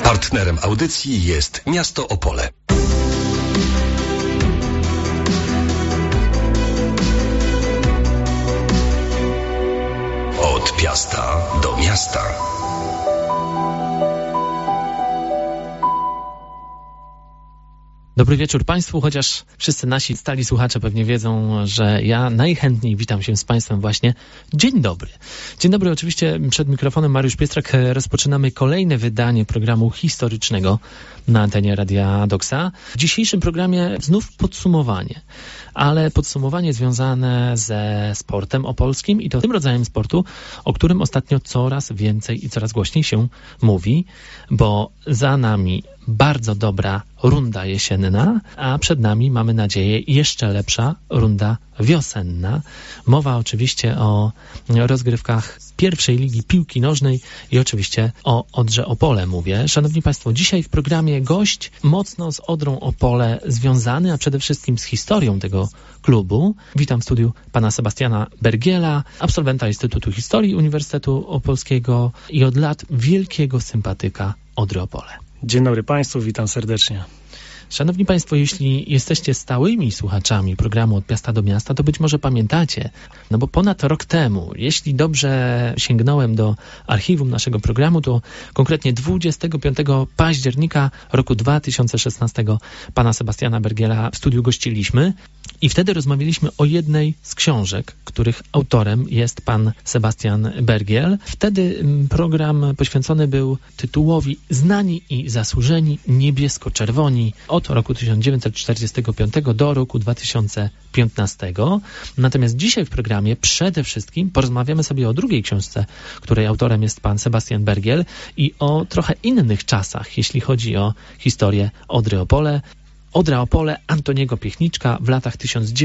Partnerem audycji jest Miasto Opole. Od Piasta do miasta. Dobry wieczór Państwu, chociaż wszyscy nasi stali słuchacze pewnie wiedzą, że ja najchętniej witam się z Państwem właśnie. Dzień dobry. Dzień dobry, oczywiście przed mikrofonem Mariusz Piestrak. Rozpoczynamy kolejne wydanie programu historycznego na antenie Radia Doksa. W dzisiejszym programie znów podsumowanie, ale podsumowanie związane ze sportem opolskim i to tym rodzajem sportu, o którym ostatnio coraz więcej i coraz głośniej się mówi, bo za nami bardzo dobra runda jesienna, a przed nami, mamy nadzieję, jeszcze lepsza runda wiosenna. Mowa oczywiście o rozgrywkach pierwszej ligi piłki nożnej i oczywiście o Odrze Opole mówię. Szanowni Państwo, dzisiaj w programie gość mocno z Odrą Opole związany, a przede wszystkim z historią tego klubu. Witam w studiu pana Sebastiana Bergiela, absolwenta Instytutu Historii Uniwersytetu Opolskiego i od lat wielkiego sympatyka Odry Opole. Dzień dobry Państwu, witam serdecznie. Szanowni Państwo, jeśli jesteście stałymi słuchaczami programu Od Piasta do Miasta, to być może pamiętacie, no bo ponad rok temu, jeśli dobrze sięgnąłem do archiwum naszego programu, to konkretnie 25 października roku 2016 pana Sebastiana Bergiela w studiu gościliśmy i wtedy rozmawialiśmy o jednej z książek, których autorem jest pan Sebastian Bergiel. Wtedy program poświęcony był tytułowi Znani i zasłużeni niebiesko-czerwoni od roku 1945 do roku 2015. Natomiast dzisiaj w programie przede wszystkim porozmawiamy sobie o drugiej książce, której autorem jest pan Sebastian Bergiel i o trochę innych czasach, jeśli chodzi o historię Odry Opole. Odra Opole Antoniego Piechniczka w latach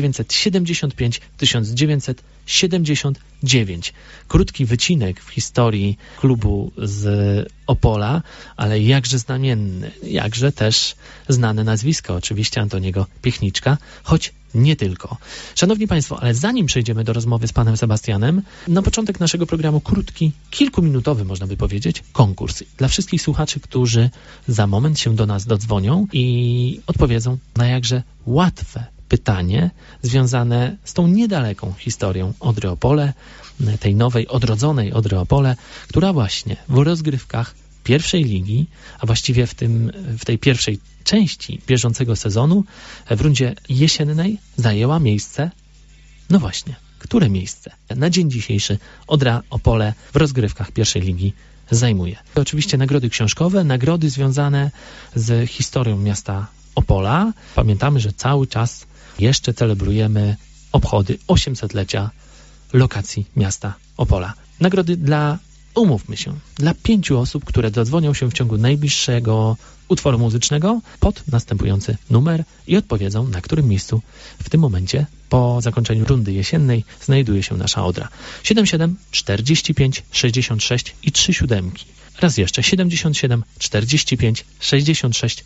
1975-1979. Krótki wycinek w historii klubu z Opola, ale jakże znamienny, jakże też znane nazwisko oczywiście Antoniego Piechniczka, choć nie tylko. Szanowni Państwo, ale zanim przejdziemy do rozmowy z panem Sebastianem, na początek naszego programu krótki, kilkuminutowy można by powiedzieć, konkurs dla wszystkich słuchaczy, którzy za moment się do nas dodzwonią i odpowiedzą na jakże łatwe pytanie związane z tą niedaleką historią Odry Opole, tej nowej, odrodzonej Odry Opole, która właśnie w rozgrywkach pierwszej ligi, a właściwie w tej pierwszej części bieżącego sezonu w rundzie jesiennej zajęła miejsce, no właśnie, które miejsce? Na dzień dzisiejszy Odra Opole w rozgrywkach pierwszej ligi zajmuje. Oczywiście nagrody książkowe, nagrody związane z historią miasta Opola. Pamiętamy, że cały czas jeszcze celebrujemy obchody 800-lecia lokacji miasta Opola. Nagrody umówmy się, dla 5 osób, które dodzwonią się w ciągu najbliższego utworu muzycznego pod następujący numer i odpowiedzą, na którym miejscu w tym momencie po zakończeniu rundy jesiennej znajduje się nasza Odra. 77 45 66 i 3 siódemki. Raz jeszcze 77 45 66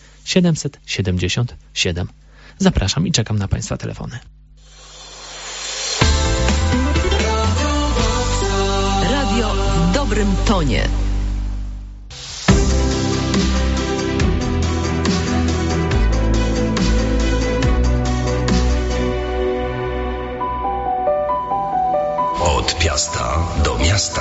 777. Zapraszam i czekam na Państwa telefony. Radio w dobrym tonie. Od Piasta do Miasta.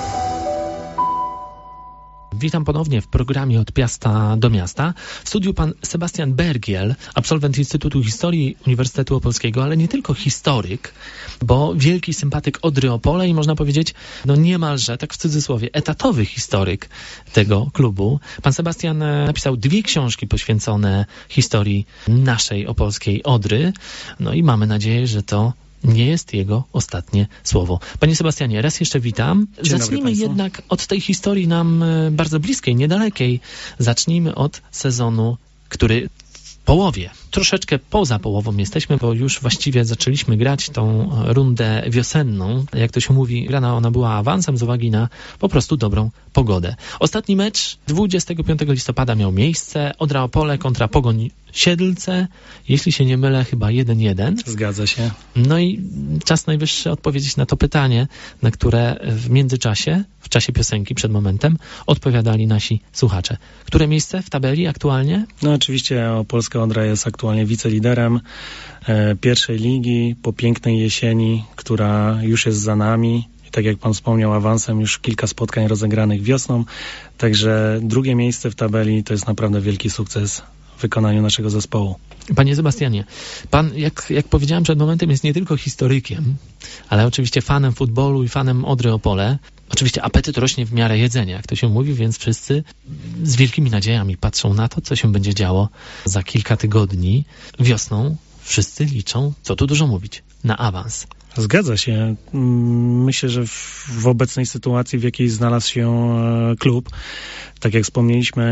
Witam ponownie w programie Od Piasta do Miasta. W studiu pan Sebastian Bergiel, absolwent Instytutu Historii Uniwersytetu Opolskiego, ale nie tylko historyk, bo wielki sympatyk Odry Opole i można powiedzieć, no niemalże, tak w cudzysłowie, etatowy historyk tego klubu. Pan Sebastian napisał 2 książki poświęcone historii naszej opolskiej Odry. No i mamy nadzieję, że to nie jest jego ostatnie słowo. Panie Sebastianie, raz jeszcze witam. Zacznijmy jednak od tej historii nam bardzo bliskiej, niedalekiej. Zacznijmy od sezonu, który w połowie, troszeczkę poza połową jesteśmy, bo już właściwie zaczęliśmy grać tą rundę wiosenną. Jak to się mówi, grana ona była awansem z uwagi na po prostu dobrą pogodę. Ostatni mecz 25 listopada miał miejsce. Odra Opole kontra Pogoń Siedlce. Jeśli się nie mylę, chyba 1-1. Zgadza się. No i czas najwyższy odpowiedzieć na to pytanie, na które w międzyczasie w czasie piosenki przed momentem odpowiadali nasi słuchacze. Które miejsce w tabeli aktualnie? No oczywiście Opolska Odra jest aktualnie wiceliderem pierwszej ligi po pięknej jesieni, która już jest za nami. I tak jak pan wspomniał, awansem już kilka spotkań rozegranych wiosną. Także drugie miejsce w tabeli to jest naprawdę wielki sukces w wykonaniu naszego zespołu. Panie Sebastianie, pan, jak powiedziałem przed momentem, jest nie tylko historykiem, ale oczywiście fanem futbolu i fanem Odry Opole. Oczywiście apetyt rośnie w miarę jedzenia, jak to się mówi, więc wszyscy z wielkimi nadziejami patrzą na to, co się będzie działo za kilka tygodni. Wiosną wszyscy liczą, co tu dużo mówić, na awans. Zgadza się. Myślę, że w obecnej sytuacji, w jakiej znalazł się klub, tak jak wspomnieliśmy,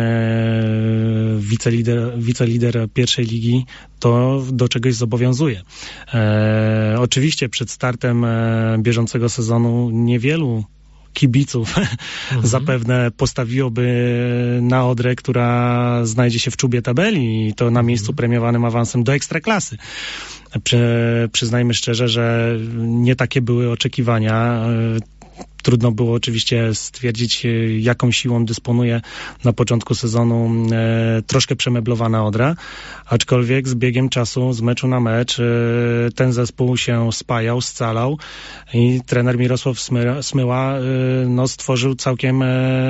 wicelider pierwszej ligi, to do czegoś zobowiązuje. Oczywiście przed startem bieżącego sezonu niewielu kibiców zapewne postawiłoby na Odrę, która znajdzie się w czubie tabeli i to na miejscu premiowanym awansem do Ekstraklasy. Przyznajmy szczerze, że nie takie były oczekiwania. Trudno było oczywiście stwierdzić, jaką siłą dysponuje na początku sezonu troszkę przemeblowana Odra, aczkolwiek z biegiem czasu, z meczu na mecz, ten zespół się spajał, scalał i trener Mirosław Smyła stworzył całkiem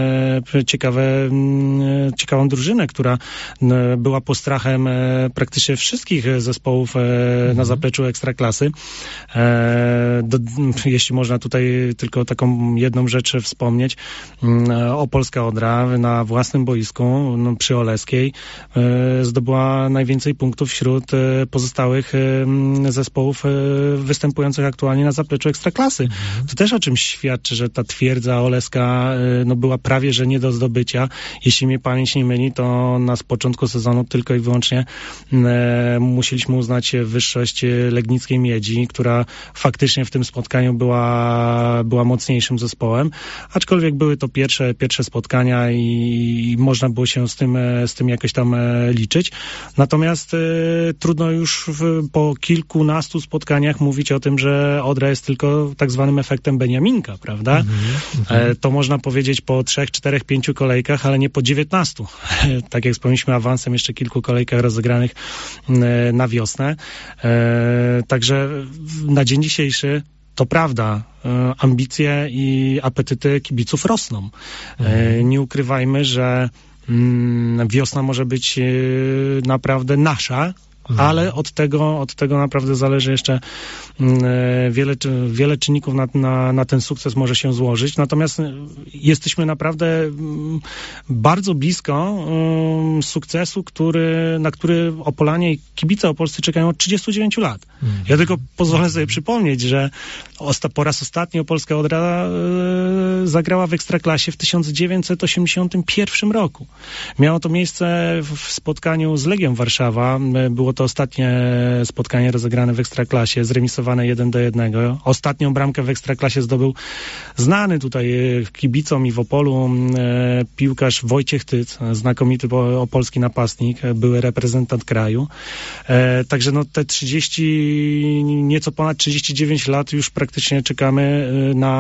ciekawą drużynę, która była postrachem praktycznie wszystkich zespołów na zapleczu Ekstraklasy. Jeśli można tutaj tylko taką jedną rzecz wspomnieć, Opolska Odra na własnym boisku przy Oleskiej zdobyła najwięcej punktów wśród pozostałych zespołów występujących aktualnie na zapleczu Ekstraklasy. To też o czymś świadczy, że ta twierdza oleska była prawie że nie do zdobycia. Jeśli mnie pamięć nie myli, to na początku sezonu tylko i wyłącznie musieliśmy uznać wyższość legnickiej Miedzi, która faktycznie w tym spotkaniu była mocniejszym zespołem, aczkolwiek były to pierwsze spotkania i można było się z tym jakoś tam liczyć. Natomiast trudno już po kilkunastu spotkaniach mówić o tym, że Odra jest tylko tak zwanym efektem Beniaminka, prawda? To można powiedzieć po 3, 4, 5 kolejkach, ale nie po 19. Tak jak wspomnieliśmy, awansem jeszcze kilku kolejkach rozegranych na wiosnę. Także na dzień dzisiejszy to prawda, ambicje i apetyty kibiców rosną. Nie ukrywajmy, że wiosna może być naprawdę nasza, ale od tego naprawdę zależy jeszcze wiele czynników na ten sukces może się złożyć. Natomiast jesteśmy naprawdę bardzo blisko sukcesu, na który Opolanie i kibice opolscy czekają od 39 lat. Ja tylko pozwolę sobie przypomnieć, że po raz ostatni Opolska Odra zagrała w Ekstraklasie w 1981 roku. Miało to miejsce w spotkaniu z Legią Warszawa. Było to ostatnie spotkanie rozegrane w Ekstraklasie, zremisowane 1-1. Ostatnią bramkę w Ekstraklasie zdobył znany tutaj kibicom i w Opolu piłkarz Wojciech Tyc, znakomity opolski napastnik, były reprezentant kraju. Także te nieco ponad 39 lat już praktycznie czekamy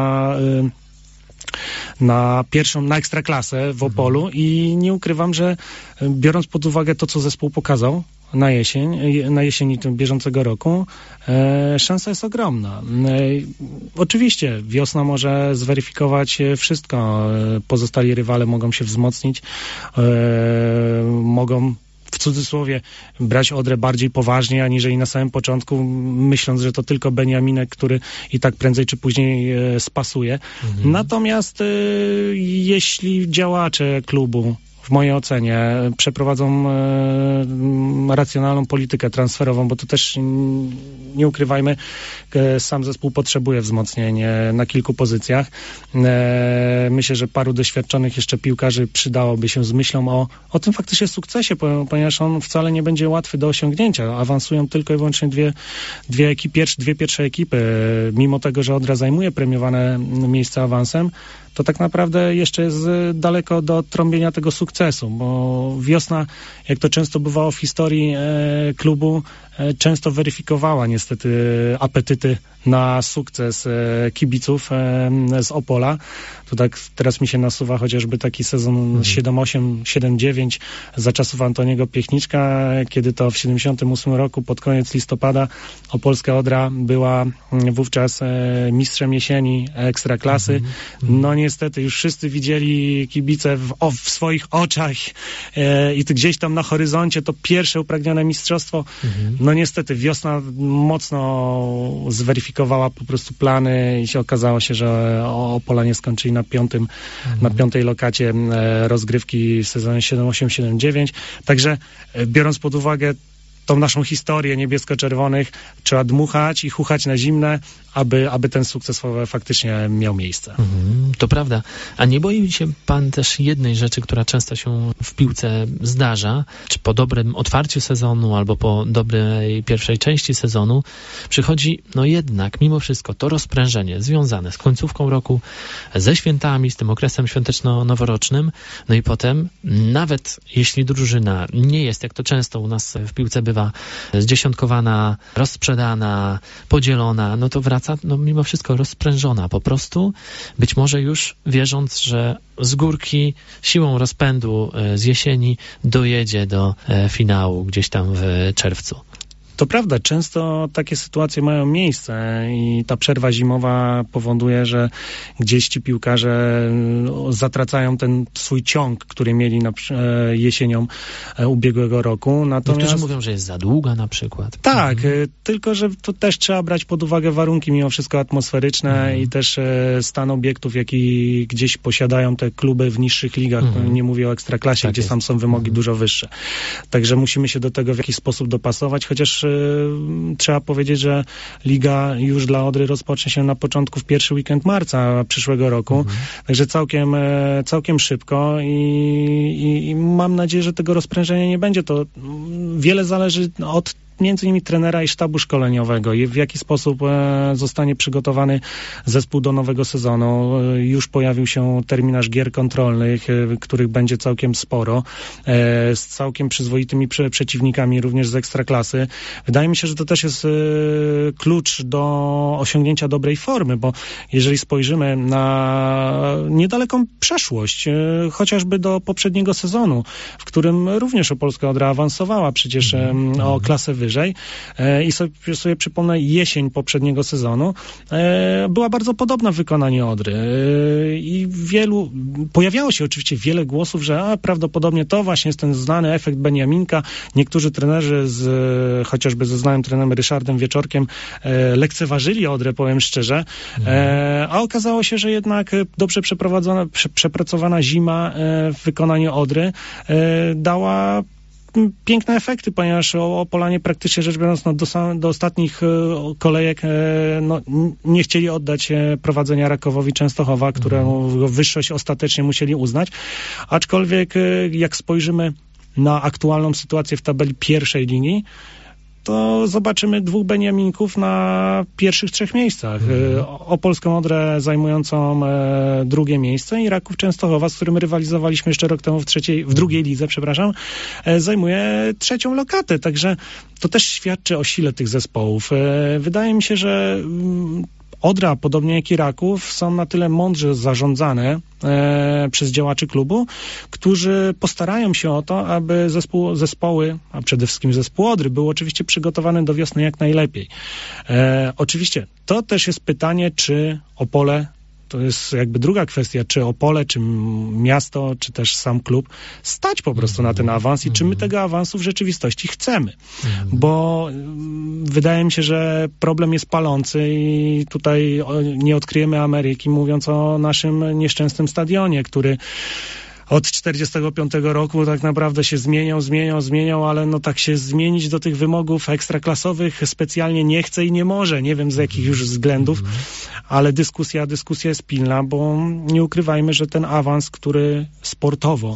na Ekstraklasę w Opolu i nie ukrywam, że biorąc pod uwagę to, co zespół pokazał na jesieni bieżącego roku, szansa jest ogromna. Oczywiście wiosna może zweryfikować wszystko. Pozostali rywale mogą się wzmocnić, mogą w cudzysłowie brać Odrę bardziej poważnie, aniżeli na samym początku, myśląc, że to tylko Beniaminek, który i tak prędzej czy później spasuje. Natomiast jeśli działacze klubu w mojej ocenie przeprowadzą racjonalną politykę transferową, bo to też nie ukrywajmy, sam zespół potrzebuje wzmocnienia na kilku pozycjach. Myślę, że paru doświadczonych jeszcze piłkarzy przydałoby się z myślą o tym faktycznie sukcesie, ponieważ on wcale nie będzie łatwy do osiągnięcia. Awansują tylko i wyłącznie dwie pierwsze ekipy. Mimo tego, że Odra zajmuje premiowane miejsca awansem, to tak naprawdę jeszcze jest daleko do trąbienia tego sukcesu, bo wiosna, jak to często bywało w historii klubu, często weryfikowała niestety apetyty na sukces kibiców z Opola. Tu tak teraz mi się nasuwa chociażby taki sezon 7-8, 7-9 za czasów Antoniego Piechniczka, kiedy to w 78 roku pod koniec listopada Opolska Odra była wówczas mistrzem jesieni Ekstraklasy. No niestety już wszyscy widzieli kibice w swoich oczach i gdzieś tam na horyzoncie to pierwsze upragnione mistrzostwo. No niestety wiosna mocno zweryfikowała po prostu plany i się okazało się, że Opolanie skończyli na piątej lokacie rozgrywki w sezonie 7-8, 7-9. Także biorąc pod uwagę tą naszą historię niebiesko-czerwonych, trzeba dmuchać i chuchać na zimne, aby ten sukces faktycznie miał miejsce. To prawda. A nie boi się pan też jednej rzeczy, która często się w piłce zdarza, czy po dobrym otwarciu sezonu, albo po dobrej pierwszej części sezonu przychodzi, no jednak, mimo wszystko, to rozprężenie związane z końcówką roku, ze świętami, z tym okresem świąteczno-noworocznym, no i potem, nawet jeśli drużyna nie jest, jak to często u nas w piłce bywa, zdziesiątkowana, rozsprzedana, podzielona, no to wraca mimo wszystko rozprężona po prostu, być może już wierząc, że z górki siłą rozpędu z jesieni dojedzie do finału gdzieś tam w czerwcu. To prawda, często takie sytuacje mają miejsce i ta przerwa zimowa powoduje, że gdzieś ci piłkarze zatracają ten swój ciąg, który mieli jesienią ubiegłego roku. Natomiast niektórzy mówią, że jest za długa na przykład. Tak, tylko że to też trzeba brać pod uwagę warunki mimo wszystko atmosferyczne i też stan obiektów, jaki gdzieś posiadają te kluby w niższych ligach. Nie mówię o Ekstraklasie, tak gdzie jest. tam są wymogi dużo wyższe. Także musimy się do tego w jakiś sposób dopasować, chociaż trzeba powiedzieć, że liga już dla Odry rozpocznie się na początku w pierwszy weekend marca przyszłego roku. Także całkiem szybko i mam nadzieję, że tego rozprężenia nie będzie. To wiele zależy od między innymi trenera i sztabu szkoleniowego i w jaki sposób zostanie przygotowany zespół do nowego sezonu. Już pojawił się terminarz gier kontrolnych, których będzie całkiem sporo, z całkiem przyzwoitymi przeciwnikami również z Ekstraklasy. Wydaje mi się, że to też jest klucz do osiągnięcia dobrej formy, bo jeżeli spojrzymy na niedaleką przeszłość, chociażby do poprzedniego sezonu, w którym również Opolska Odra awansowała przecież o klasę wyżej i sobie przypomnę jesień poprzedniego sezonu, była bardzo podobna w wykonaniu Odry i pojawiało się oczywiście wiele głosów, że prawdopodobnie to właśnie jest ten znany efekt Beniaminka. Niektórzy trenerzy chociażby ze znanym trenerem Ryszardem Wieczorkiem lekceważyli Odrę, powiem szczerze, a okazało się, że jednak dobrze przepracowana zima w wykonaniu Odry dała piękne efekty, ponieważ Opolanie praktycznie rzecz biorąc do ostatnich kolejek nie chcieli oddać prowadzenia Rakowowi Częstochowa, którego wyższość ostatecznie musieli uznać. Aczkolwiek jak spojrzymy na aktualną sytuację w tabeli pierwszej linii, to zobaczymy dwóch Beniaminków na pierwszych 3 miejscach. Opolską Odrę zajmującą drugie miejsce i Raków Częstochowa, z którym rywalizowaliśmy jeszcze rok temu w drugiej lidze, zajmuje 3. lokatę. Także to też świadczy o sile tych zespołów. Wydaje mi się, że Odra, podobnie jak i Raków, są na tyle mądrze zarządzane przez działaczy klubu, którzy postarają się o to, aby zespoły, a przede wszystkim zespół Odry, był oczywiście przygotowany do wiosny jak najlepiej. Oczywiście to też jest pytanie, czy Opole, to jest jakby druga kwestia, czy Opole, czy miasto, czy też sam klub stać po prostu na ten awans i czy my tego awansu w rzeczywistości chcemy. Bo wydaje mi się, że problem jest palący i tutaj nie odkryjemy Ameryki, mówiąc o naszym nieszczęsnym stadionie, który od 45 roku tak naprawdę się zmieniał, ale tak się zmienić do tych wymogów ekstraklasowych specjalnie nie chce i nie może. Nie wiem z jakich już względów, ale dyskusja jest pilna, bo nie ukrywajmy, że ten awans, który sportowo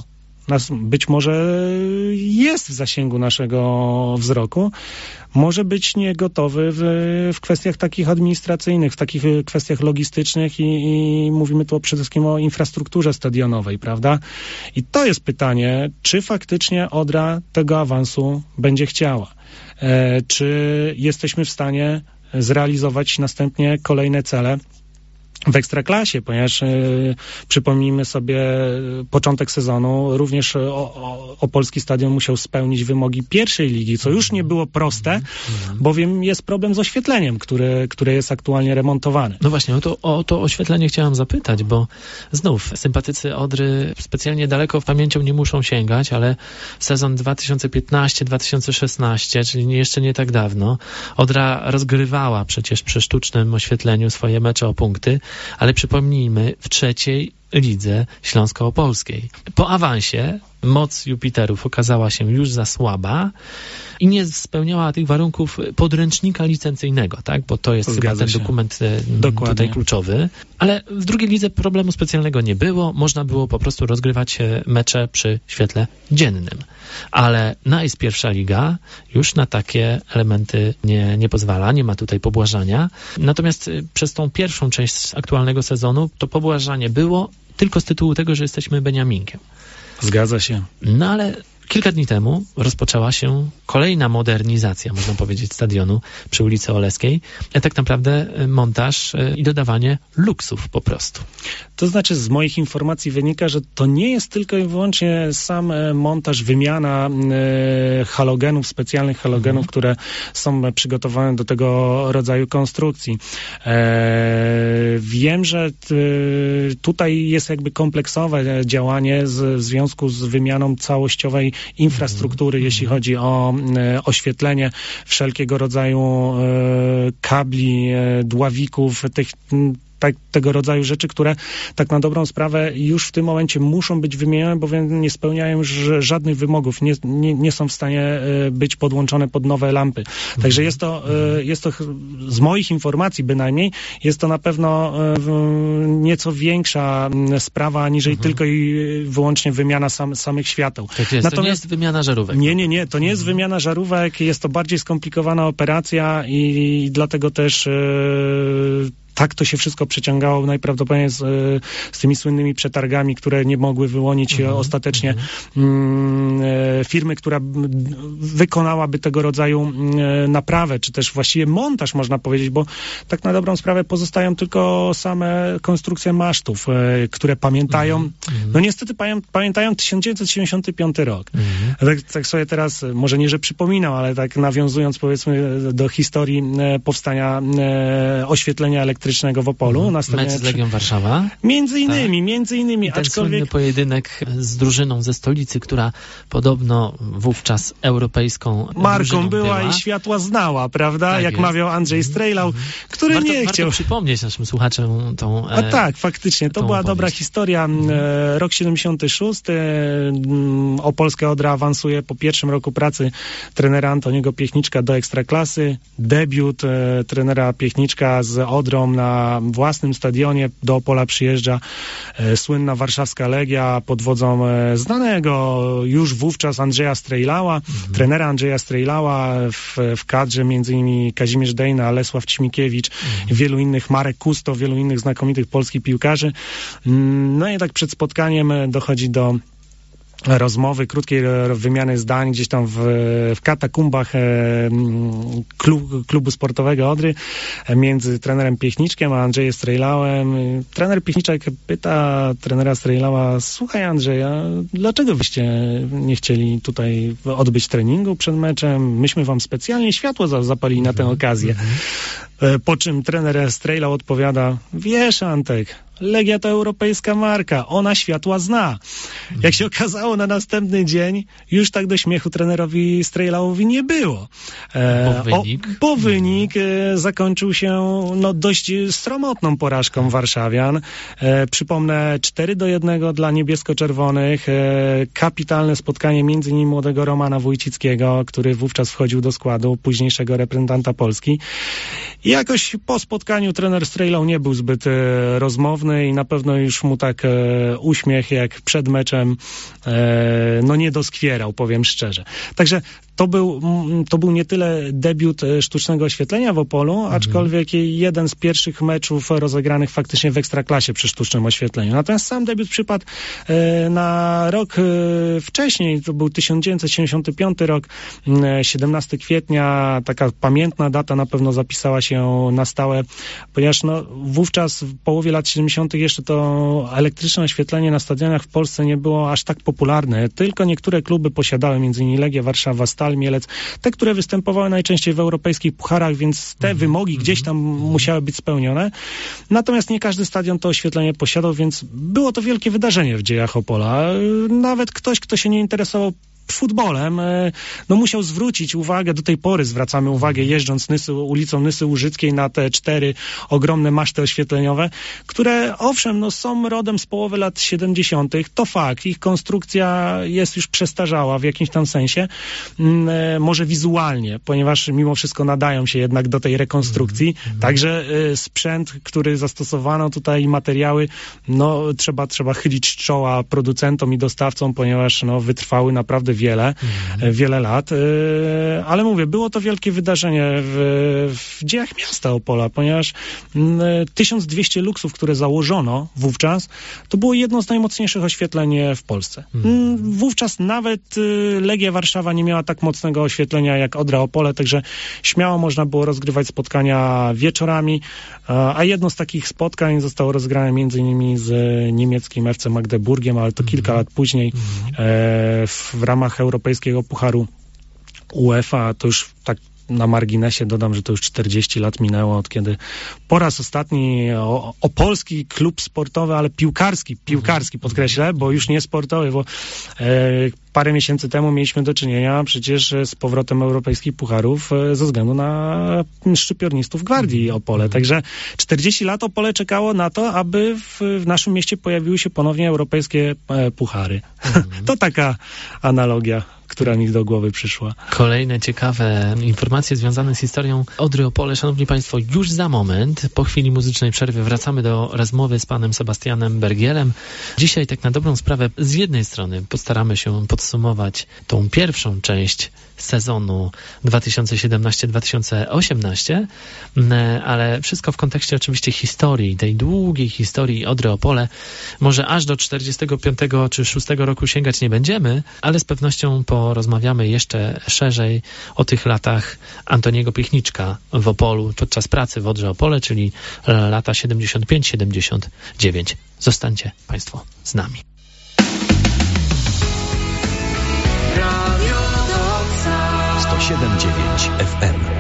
być może jest w zasięgu naszego wzroku, może być niegotowy w kwestiach takich administracyjnych, w takich kwestiach logistycznych i mówimy tu przede wszystkim o infrastrukturze stadionowej, prawda? I to jest pytanie, czy faktycznie Odra tego awansu będzie chciała? Czy jesteśmy w stanie zrealizować następnie kolejne cele w Ekstraklasie, ponieważ przypomnijmy sobie początek sezonu, również Opolski Stadion musiał spełnić wymogi pierwszej ligi, co już nie było proste, bowiem jest problem z oświetleniem, które jest aktualnie remontowane. No właśnie, o to oświetlenie chciałem zapytać, bo znów sympatycy Odry specjalnie daleko w pamięcią nie muszą sięgać, ale sezon 2015-2016, czyli jeszcze nie tak dawno, Odra rozgrywała przecież przy sztucznym oświetleniu swoje mecze o punkty, ale przypomnijmy, w trzeciej lidze śląsko-opolskiej. Po awansie moc Jupiterów okazała się już za słaba i nie spełniała tych warunków podręcznika licencyjnego, tak? Bo to jest chyba ten dokument tutaj kluczowy. Ale w drugiej lidze problemu specjalnego nie było. Można było po prostu rozgrywać mecze przy świetle dziennym. Ale jest pierwsza liga już na takie elementy nie pozwala, nie ma tutaj pobłażania. Natomiast przez tą pierwszą część aktualnego sezonu to pobłażanie było tylko z tytułu tego, że jesteśmy Beniaminkiem. Zgadza się. No ale kilka dni temu rozpoczęła się kolejna modernizacja, można powiedzieć, stadionu przy ulicy Oleskiej. Tak naprawdę montaż i dodawanie luksów po prostu. To znaczy z moich informacji wynika, że to nie jest tylko i wyłącznie sam montaż, wymiana halogenów, specjalnych halogenów, które są przygotowane do tego rodzaju konstrukcji. Wiem, że tutaj jest jakby kompleksowe działanie w związku z wymianą całościowej infrastruktury, jeśli chodzi o oświetlenie, wszelkiego rodzaju kabli, dławików, tego rodzaju rzeczy, które tak na dobrą sprawę już w tym momencie muszą być wymienione, bowiem nie spełniają już żadnych wymogów, nie są w stanie być podłączone pod nowe lampy. Także jest to z moich informacji bynajmniej, jest to na pewno nieco większa sprawa, aniżeli tylko i wyłącznie wymiana samych świateł. Tak jest, to nie jest wymiana żarówek. Nie, to nie jest wymiana żarówek, jest to bardziej skomplikowana operacja i dlatego też tak to się wszystko przeciągało najprawdopodobniej z tymi słynnymi przetargami, które nie mogły wyłonić ostatecznie firmy, która wykonałaby tego rodzaju naprawę, czy też właściwie montaż, można powiedzieć, bo tak na dobrą sprawę pozostają tylko same konstrukcje masztów, które pamiętają, no niestety pamiętają 1975 rok. Tak sobie teraz, może nie, że przypominam, ale tak nawiązując powiedzmy do historii powstania oświetlenia elektrycznego w Opolu. Mecz z Legią Warszawa. Między innymi. I ten słynny pojedynek z drużyną ze stolicy, która podobno wówczas europejską marką była i światła znała, prawda? Tak jak jest. Mawiał Andrzej Strejlał, który nie chciał. Warto przypomnieć naszym słuchaczom tą tak, faktycznie. To była dobra historia. Rok 76. Opolska Odra awansuje po pierwszym roku pracy trenera Antoniego Piechniczka do Ekstraklasy. Debiut trenera Piechniczka z Odrą na własnym stadionie. Do Opola przyjeżdża słynna warszawska Legia pod wodzą znanego już wówczas Andrzeja Strejlała, trenera Andrzeja Strejlała, w kadrze m.in. Kazimierz Dejna, Lesław Ćmikiewicz, wielu innych, Marek Kusto, wielu innych znakomitych polskich piłkarzy. No i tak przed spotkaniem dochodzi do rozmowy, krótkiej wymiany zdań gdzieś tam w katakumbach klubu sportowego Odry między trenerem Piechniczkiem a Andrzejem Strejlałem. Trener Piechniczek pyta trenera Strejlała: słuchaj Andrzej, a dlaczego byście nie chcieli tutaj odbyć treningu przed meczem? Myśmy wam specjalnie światło zapalili na tę okazję. Po czym trener Strejlał odpowiada: wiesz Antek, Legia to europejska marka, ona światła zna. Jak się okazało, na następny dzień już tak do śmiechu trenerowi Strejlałowi nie było. Bo wynik zakończył się dość sromotną porażką warszawian. Przypomnę, 4-1 dla niebiesko-czerwonych. Kapitalne spotkanie między innymi młodego Romana Wójcickiego, który wówczas wchodził do składu, późniejszego reprezentanta Polski. I jakoś po spotkaniu trener Strejlą nie był zbyt rozmowny i na pewno już mu tak uśmiech jak przed meczem nie doskwierał, powiem szczerze. Także to był nie tyle debiut sztucznego oświetlenia w Opolu, aczkolwiek jeden z pierwszych meczów rozegranych faktycznie w Ekstraklasie przy sztucznym oświetleniu. Natomiast sam debiut przypadł na rok wcześniej, to był 1975 rok, 17 kwietnia, taka pamiętna data na pewno zapisała się na stałe, ponieważ wówczas w połowie lat 70. jeszcze to elektryczne oświetlenie na stadionach w Polsce nie było aż tak popularne. Tylko niektóre kluby posiadały, m.in. Legia Warszawa, Stal Mielec, te, które występowały najczęściej w europejskich pucharach, więc te wymogi gdzieś tam musiały być spełnione. Natomiast nie każdy stadion to oświetlenie posiadał, więc było to wielkie wydarzenie w dziejach Opola. Nawet ktoś, kto się nie interesował futbolem, musiał zwrócić uwagę, do tej pory zwracamy uwagę, jeżdżąc ulicą Nysy Łużyckiej na te 4 ogromne maszty oświetleniowe, które owszem, są rodem z połowy lat 70. To fakt, ich konstrukcja jest już przestarzała w jakimś tam sensie, może wizualnie, ponieważ mimo wszystko nadają się jednak do tej rekonstrukcji, także sprzęt, który zastosowano tutaj, materiały, trzeba chylić czoła producentom i dostawcom, ponieważ wytrwały naprawdę wiele lat, ale mówię, było to wielkie wydarzenie w dziejach miasta Opola, ponieważ 1200 luksów, które założono wówczas, to było jedno z najmocniejszych oświetleń w Polsce. Wówczas nawet Legia Warszawa nie miała tak mocnego oświetlenia jak Odra Opole, także śmiało można było rozgrywać spotkania wieczorami, a jedno z takich spotkań zostało rozgrane m.in. z niemieckim FC Magdeburgiem, ale to kilka lat później w ramach europejskiego pucharu UEFA. To już tak na marginesie dodam, że to już 40 lat minęło, od kiedy po raz ostatni opolski klub sportowy, ale piłkarski podkreślę, bo już nie sportowy, bo parę miesięcy temu mieliśmy do czynienia przecież z powrotem europejskich pucharów ze względu na szczypiornistów Gwardii Opole. Także 40 lat Opole czekało na to, aby w naszym mieście pojawiły się ponownie europejskie puchary. To taka analogia, która mi do głowy przyszła. Kolejne ciekawe informacje związane z historią Odry Opole. Szanowni Państwo, już za moment, po chwili muzycznej przerwy, wracamy do rozmowy z panem Sebastianem Bergielem. Dzisiaj tak na dobrą sprawę, z jednej strony postaramy się podsumować tą pierwszą część sezonu 2017-2018, ale wszystko w kontekście oczywiście historii, tej długiej historii Odry Opole. Może aż do 45 czy 6 roku sięgać nie będziemy, ale z pewnością porozmawiamy jeszcze szerzej o tych latach Antoniego Piechniczka w Opolu podczas pracy w Odrze Opole, czyli lata 75-79. Zostańcie Państwo z nami. Radio 107.9 FM.